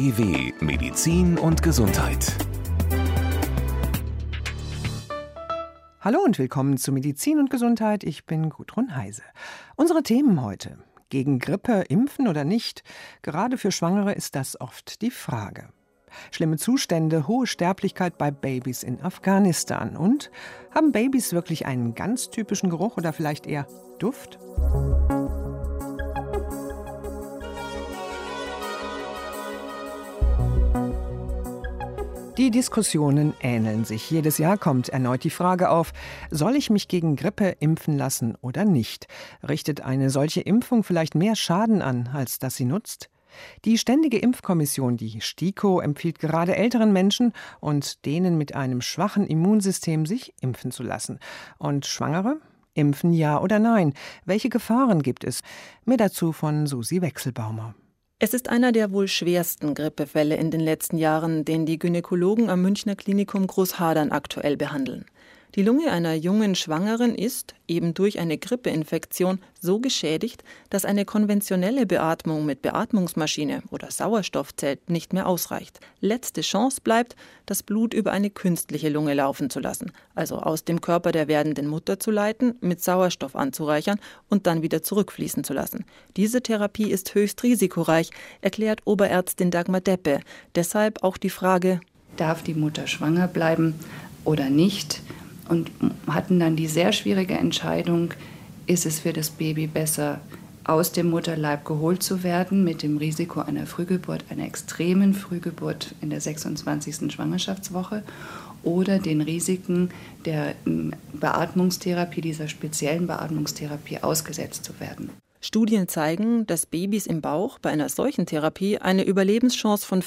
BW Medizin und Gesundheit. Hallo und willkommen zu Medizin und Gesundheit. Ich bin Gudrun Heise. Unsere Themen heute: Gegen Grippe impfen oder nicht? Gerade für Schwangere ist das oft die Frage. Schlimme Zustände, hohe Sterblichkeit bei Babys in Afghanistan. Und haben Babys wirklich einen ganz typischen Geruch oder vielleicht eher Duft? Die Diskussionen ähneln sich. Jedes Jahr kommt erneut die Frage auf: Soll ich mich gegen Grippe impfen lassen oder nicht? Richtet eine solche Impfung vielleicht mehr Schaden an, als dass sie nutzt? Die Ständige Impfkommission, die STIKO, empfiehlt gerade älteren Menschen und denen mit einem schwachen Immunsystem, sich impfen zu lassen. Und Schwangere? Impfen ja oder nein? Welche Gefahren gibt es? Mehr dazu von Susi Wechselbaumer. Es ist einer der wohl schwersten Grippefälle in den letzten Jahren, den die Gynäkologen am Münchner Klinikum Großhadern aktuell behandeln. Die Lunge einer jungen Schwangeren ist, eben durch eine Grippeinfektion, so geschädigt, dass eine konventionelle Beatmung mit Beatmungsmaschine oder Sauerstoffzelt nicht mehr ausreicht. Letzte Chance bleibt, das Blut über eine künstliche Lunge laufen zu lassen, also aus dem Körper der werdenden Mutter zu leiten, mit Sauerstoff anzureichern und dann wieder zurückfließen zu lassen. Diese Therapie ist höchst risikoreich, erklärt Oberärztin Dagmar Deppe. Deshalb auch die Frage: Darf die Mutter schwanger bleiben oder nicht? Und hatten dann die sehr schwierige Entscheidung, ist es für das Baby besser, aus dem Mutterleib geholt zu werden, mit dem Risiko einer Frühgeburt, einer extremen Frühgeburt in der 26. Schwangerschaftswoche, oder den Risiken der Beatmungstherapie, dieser speziellen Beatmungstherapie, ausgesetzt zu werden. Studien zeigen, dass Babys im Bauch bei einer solchen Therapie eine Überlebenschance von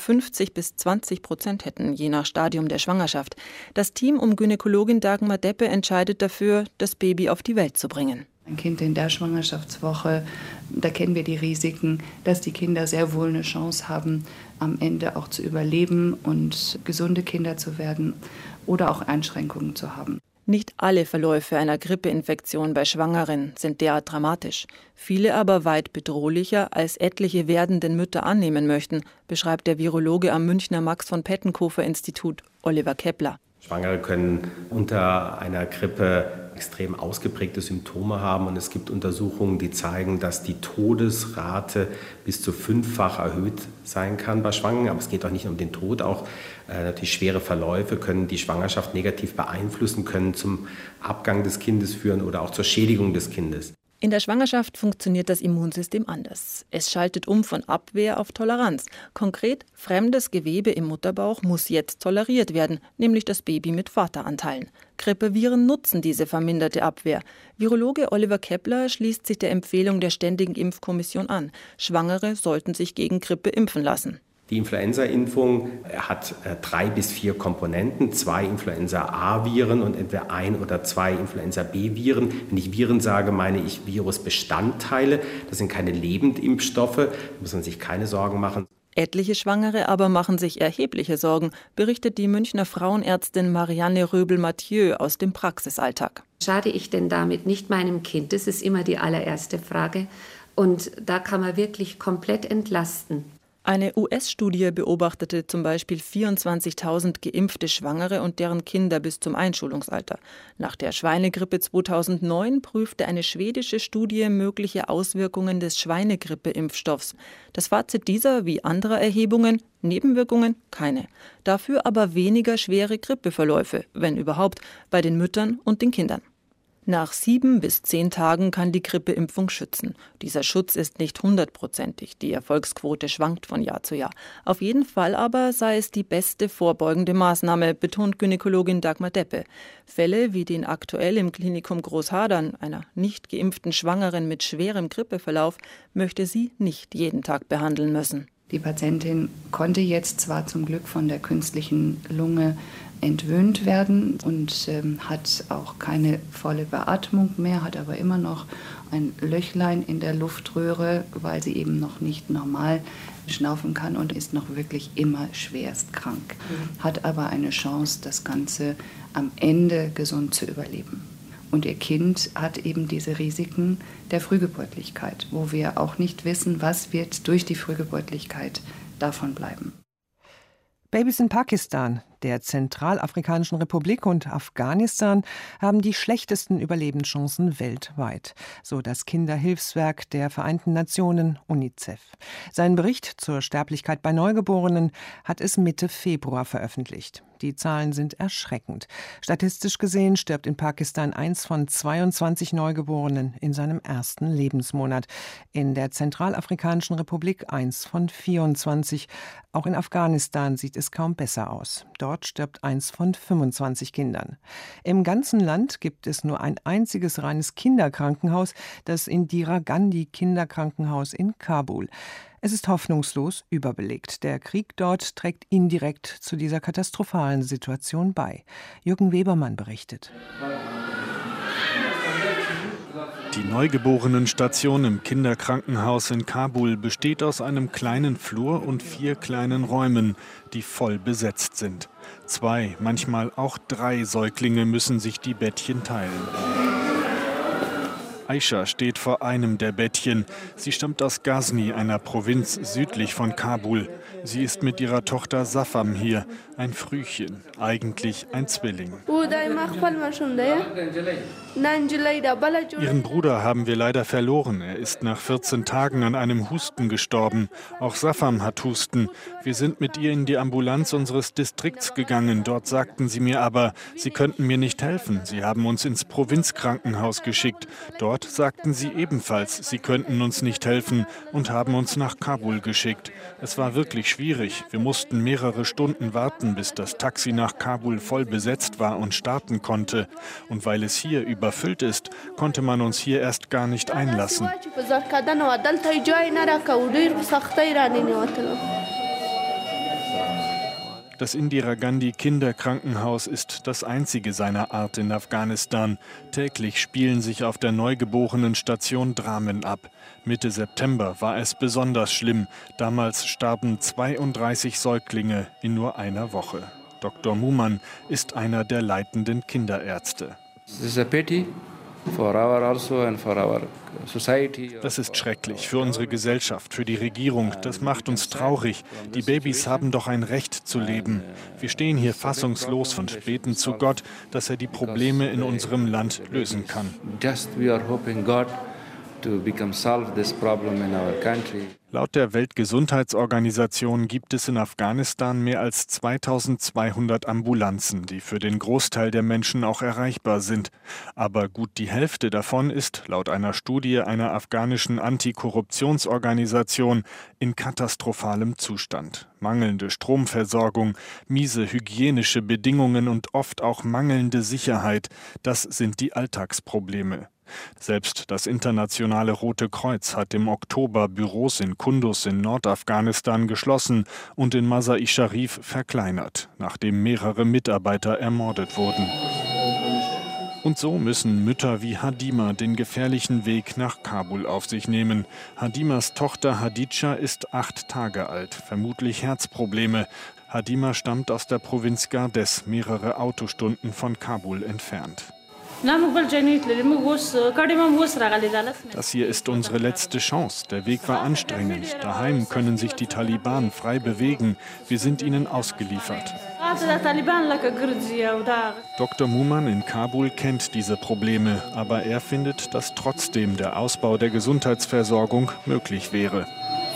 50-20% hätten, je nach Stadium der Schwangerschaft. Das Team um Gynäkologin Dagmar Deppe entscheidet dafür, das Baby auf die Welt zu bringen. Ein Kind in der Schwangerschaftswoche, da kennen wir die Risiken, dass die Kinder sehr wohl eine Chance haben, am Ende auch zu überleben und gesunde Kinder zu werden oder auch Einschränkungen zu haben. Nicht alle Verläufe einer Grippeinfektion bei Schwangeren sind derart dramatisch, viele aber weit bedrohlicher, als etliche werdenden Mütter annehmen möchten, beschreibt der Virologe am Münchner Max-von-Pettenkofer-Institut Oliver Kepler. Schwangere können unter einer Grippe extrem ausgeprägte Symptome haben, und es gibt Untersuchungen, die zeigen, dass die Todesrate bis zu 5-fach erhöht sein kann bei Schwangeren. Aber es geht auch nicht um den Tod, auch natürlich schwere Verläufe können die Schwangerschaft negativ beeinflussen, können zum Abgang des Kindes führen oder auch zur Schädigung des Kindes. In der Schwangerschaft funktioniert das Immunsystem anders. Es schaltet um von Abwehr auf Toleranz. Konkret: fremdes Gewebe im Mutterbauch muss jetzt toleriert werden, nämlich das Baby mit Vateranteilen. Grippeviren nutzen diese verminderte Abwehr. Virologe Oliver Kepler schließt sich der Empfehlung der Ständigen Impfkommission an. Schwangere sollten sich gegen Grippe impfen lassen. Die Influenza-Impfung hat 3 bis 4 Komponenten, 2 Influenza-A-Viren und entweder 1 oder 2 Influenza-B-Viren. Wenn ich Viren sage, meine ich Virusbestandteile. Das sind keine Lebendimpfstoffe, da muss man sich keine Sorgen machen. Etliche Schwangere aber machen sich erhebliche Sorgen, berichtet die Münchner Frauenärztin Marianne Röbel-Mathieu aus dem Praxisalltag. Schade ich denn damit nicht meinem Kind? Das ist immer die allererste Frage. Und da kann man wirklich komplett entlasten. Eine US-Studie beobachtete zum Beispiel 24.000 geimpfte Schwangere und deren Kinder bis zum Einschulungsalter. Nach der Schweinegrippe 2009 prüfte eine schwedische Studie mögliche Auswirkungen des Schweinegrippe-Impfstoffs. Das Fazit dieser wie anderer Erhebungen: Nebenwirkungen keine. Dafür aber weniger schwere Grippeverläufe, wenn überhaupt, bei den Müttern und den Kindern. Nach 7 bis 10 Tagen kann die Grippeimpfung schützen. Dieser Schutz ist nicht 100%. Die Erfolgsquote schwankt von Jahr zu Jahr. Auf jeden Fall aber sei es die beste vorbeugende Maßnahme, betont Gynäkologin Dagmar Deppe. Fälle wie den aktuell im Klinikum Großhadern, einer nicht geimpften Schwangeren mit schwerem Grippeverlauf, möchte sie nicht jeden Tag behandeln müssen. Die Patientin konnte jetzt zwar zum Glück von der künstlichen Lunge entwöhnt werden und hat auch keine volle Beatmung mehr, hat aber immer noch ein Löchlein in der Luftröhre, weil sie eben noch nicht normal schnaufen kann und ist noch wirklich immer schwerst krank. Hat aber eine Chance, das Ganze am Ende gesund zu überleben. Und ihr Kind hat eben diese Risiken der Frühgeburtlichkeit, wo wir auch nicht wissen, was wird durch die Frühgeburtlichkeit davon bleiben. Babys in Pakistan, der Zentralafrikanischen Republik und Afghanistan haben die schlechtesten Überlebenschancen weltweit, so das Kinderhilfswerk der Vereinten Nationen UNICEF. Sein Bericht zur Sterblichkeit bei Neugeborenen hat es Mitte Februar veröffentlicht. Die Zahlen sind erschreckend. Statistisch gesehen stirbt in Pakistan 1 von 22 Neugeborenen in seinem ersten Lebensmonat. In der Zentralafrikanischen Republik 1 von 24. Auch in Afghanistan sieht es kaum besser aus. Dort stirbt 1 von 25 Kindern. Im ganzen Land gibt es nur ein einziges reines Kinderkrankenhaus, das Indira Gandhi Kinderkrankenhaus in Kabul. Es ist hoffnungslos überbelegt. Der Krieg dort trägt indirekt zu dieser katastrophalen Situation bei. Jürgen Webermann berichtet. Die Neugeborenenstation im Kinderkrankenhaus in Kabul besteht aus einem kleinen Flur und 4 kleinen Räumen, die voll besetzt sind. 2, manchmal auch 3 Säuglinge müssen sich die Bettchen teilen. Aisha steht vor einem der Bettchen. Sie stammt aus Ghazni, einer Provinz südlich von Kabul. Sie ist mit ihrer Tochter Safam hier, ein Frühchen, eigentlich ein Zwilling. Ihren Bruder haben wir leider verloren. Er ist nach 14 Tagen an einem Husten gestorben. Auch Safam hat Husten. Wir sind mit ihr in die Ambulanz unseres Distrikts gegangen. Dort sagten sie mir aber, sie könnten mir nicht helfen. Sie haben uns ins Provinzkrankenhaus geschickt. Dort sagten sie ebenfalls, sie könnten uns nicht helfen und haben uns nach Kabul geschickt. Es war wirklich schwierig. Wir mussten mehrere Stunden warten, bis das Taxi nach Kabul voll besetzt war und starten konnte. Und weil es hier überfüllt ist, konnte man uns hier erst gar nicht einlassen. Das Indira Gandhi Kinderkrankenhaus ist das einzige seiner Art in Afghanistan. Täglich spielen sich auf der Neugeborenenstation Dramen ab. Mitte September war es besonders schlimm. Damals starben 32 Säuglinge in nur einer Woche. Dr. Muman ist einer der leitenden Kinderärzte. Das ist schrecklich für unsere Gesellschaft, für die Regierung. Das macht uns traurig. Die Babys haben doch ein Recht zu leben. Wir stehen hier fassungslos und beten zu Gott, dass er die Probleme in unserem Land lösen kann. Laut der Weltgesundheitsorganisation gibt es in Afghanistan mehr als 2200 Ambulanzen, die für den Großteil der Menschen auch erreichbar sind. Aber gut die Hälfte davon ist, laut einer Studie einer afghanischen Antikorruptionsorganisation, in katastrophalem Zustand. Mangelnde Stromversorgung, miese hygienische Bedingungen und oft auch mangelnde Sicherheit, das sind die Alltagsprobleme. Selbst das Internationale Rote Kreuz hat im Oktober Büros in Kunduz in Nordafghanistan geschlossen und in Mazar-i Sharif verkleinert, nachdem mehrere Mitarbeiter ermordet wurden. Und so müssen Mütter wie Hadima den gefährlichen Weg nach Kabul auf sich nehmen. Hadimas Tochter Hadija ist 8 Tage alt, vermutlich Herzprobleme. Hadima stammt aus der Provinz Gardez, mehrere Autostunden von Kabul entfernt. Das hier ist unsere letzte Chance. Der Weg war anstrengend. Daheim können sich die Taliban frei bewegen. Wir sind ihnen ausgeliefert. Dr. Muman in Kabul kennt diese Probleme, aber er findet, dass trotzdem der Ausbau der Gesundheitsversorgung möglich wäre.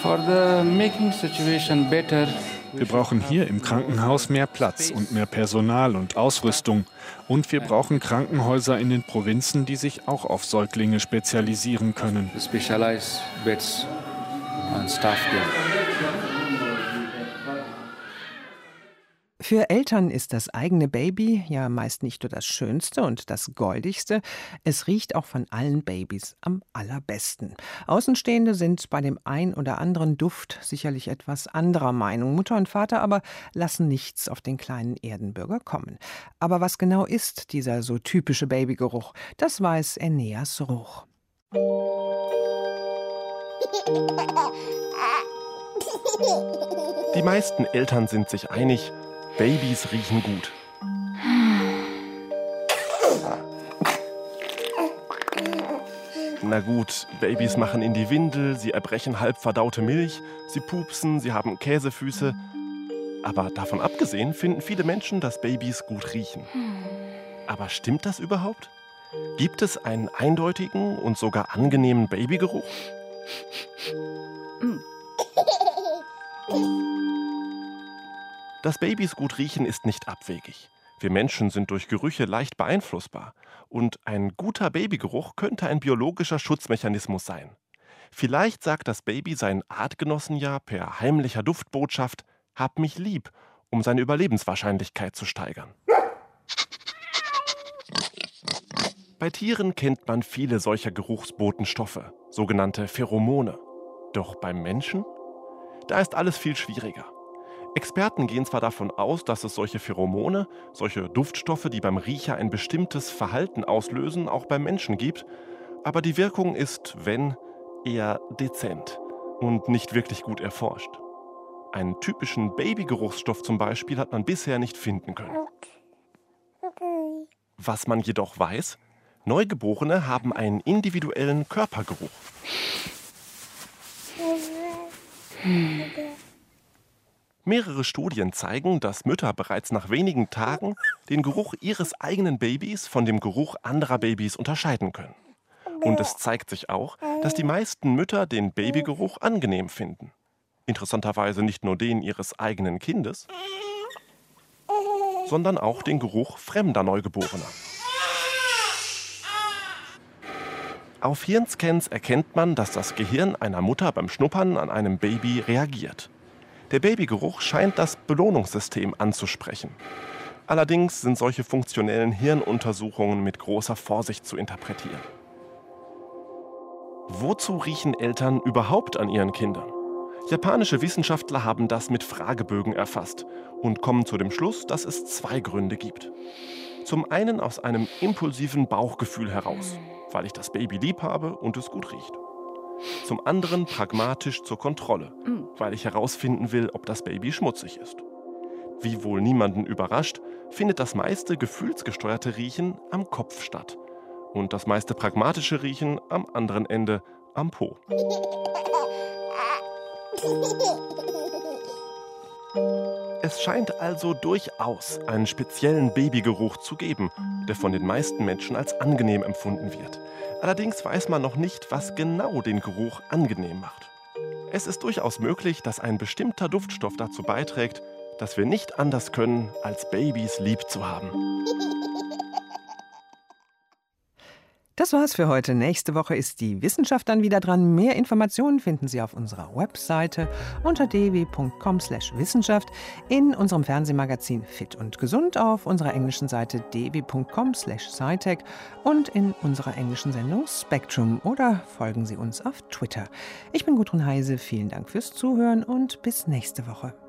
Wir brauchen hier im Krankenhaus mehr Platz und mehr Personal und Ausrüstung. Und wir brauchen Krankenhäuser in den Provinzen, die sich auch auf Säuglinge spezialisieren können. Für Eltern ist das eigene Baby ja meist nicht nur das Schönste und das Goldigste, es riecht auch von allen Babys am allerbesten. Außenstehende sind bei dem ein oder anderen Duft sicherlich etwas anderer Meinung. Mutter und Vater aber lassen nichts auf den kleinen Erdenbürger kommen. Aber was genau ist dieser so typische Babygeruch? Das weiß Eneas Ruch. Die meisten Eltern sind sich einig, Babys riechen gut. Na gut, Babys machen in die Windel, sie erbrechen halb verdaute Milch, sie pupsen, sie haben Käsefüße. Aber davon abgesehen finden viele Menschen, dass Babys gut riechen. Aber stimmt das überhaupt? Gibt es einen eindeutigen und sogar angenehmen Babygeruch? Dass Babys gut riechen, ist nicht abwegig. Wir Menschen sind durch Gerüche leicht beeinflussbar. Und ein guter Babygeruch könnte ein biologischer Schutzmechanismus sein. Vielleicht sagt das Baby seinen Artgenossen ja per heimlicher Duftbotschaft: Hab mich lieb, um seine Überlebenswahrscheinlichkeit zu steigern. Bei Tieren kennt man viele solcher Geruchsbotenstoffe, sogenannte Pheromone. Doch beim Menschen? Da ist alles viel schwieriger. Experten gehen zwar davon aus, dass es solche Pheromone, solche Duftstoffe, die beim Riecher ein bestimmtes Verhalten auslösen, auch beim Menschen gibt, aber die Wirkung ist, wenn, eher dezent und nicht wirklich gut erforscht. Einen typischen Babygeruchsstoff zum Beispiel hat man bisher nicht finden können. Was man jedoch weiß: Neugeborene haben einen individuellen Körpergeruch. Mehrere Studien zeigen, dass Mütter bereits nach wenigen Tagen den Geruch ihres eigenen Babys von dem Geruch anderer Babys unterscheiden können. Und es zeigt sich auch, dass die meisten Mütter den Babygeruch angenehm finden. Interessanterweise nicht nur den ihres eigenen Kindes, sondern auch den Geruch fremder Neugeborener. Auf Hirnscans erkennt man, dass das Gehirn einer Mutter beim Schnuppern an einem Baby reagiert. Der Babygeruch scheint das Belohnungssystem anzusprechen. Allerdings sind solche funktionellen Hirnuntersuchungen mit großer Vorsicht zu interpretieren. Wozu riechen Eltern überhaupt an ihren Kindern? Japanische Wissenschaftler haben das mit Fragebögen erfasst und kommen zu dem Schluss, dass es 2 Gründe gibt. Zum einen aus einem impulsiven Bauchgefühl heraus, weil ich das Baby lieb habe und es gut riecht. Zum anderen pragmatisch zur Kontrolle, weil ich herausfinden will, ob das Baby schmutzig ist. Wie wohl niemanden überrascht, findet das meiste gefühlsgesteuerte Riechen am Kopf statt und das meiste pragmatische Riechen am anderen Ende, am Po. Es scheint also durchaus einen speziellen Babygeruch zu geben, der von den meisten Menschen als angenehm empfunden wird. Allerdings weiß man noch nicht, was genau den Geruch angenehm macht. Es ist durchaus möglich, dass ein bestimmter Duftstoff dazu beiträgt, dass wir nicht anders können, als Babys lieb zu haben. Das war's für heute. Nächste Woche ist die Wissenschaft dann wieder dran. Mehr Informationen finden Sie auf unserer Webseite unter dw.com/Wissenschaft, in unserem Fernsehmagazin Fit und Gesund auf unserer englischen Seite dw.com/Scitech und in unserer englischen Sendung Spectrum, oder folgen Sie uns auf Twitter. Ich bin Gudrun Heise. Vielen Dank fürs Zuhören und bis nächste Woche.